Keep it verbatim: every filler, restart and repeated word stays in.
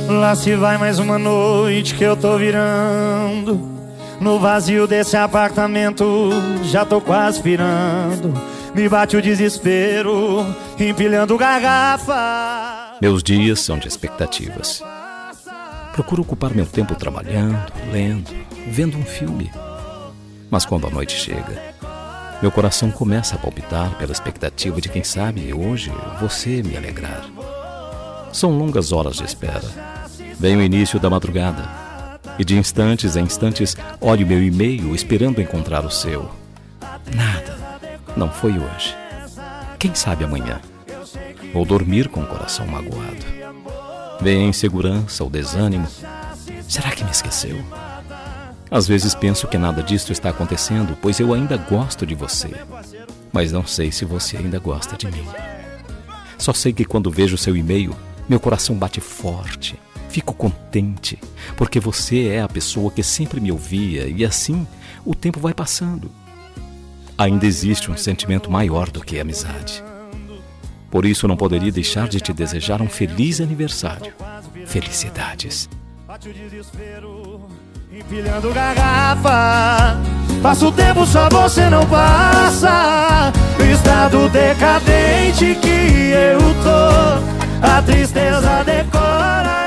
Lá se vai mais uma noite que eu tô virando. No vazio desse apartamento já tô quase pirando. Me bate o desespero, empilhando garrafa. Meus dias são de expectativas. Procuro ocupar meu tempo trabalhando, lendo, vendo um filme. Mas quando a noite chega, meu coração começa a palpitar pela expectativa de, quem sabe, hoje você me alegrar. São longas horas de espera. Vem o início da madrugada e de instantes em instantes olho meu e-mail esperando encontrar o seu. Nada. Não foi hoje. Quem sabe amanhã? Vou dormir com o coração magoado. Vem a insegurança, o desânimo. Será que me esqueceu? Às vezes penso que nada disto está acontecendo, pois eu ainda gosto de você. Mas não sei se você ainda gosta de mim. Só sei que quando vejo seu e-mail, meu coração bate forte. Fico contente, porque você é a pessoa que sempre me ouvia e assim o tempo vai passando. Ainda existe um sentimento maior do que a amizade. Por isso não poderia deixar de te desejar um feliz aniversário. Felicidades. Bate o desespero, empilhando garrafa. Passa o tempo, só você não passa. O estado decadente que eu tô, a tristeza decora.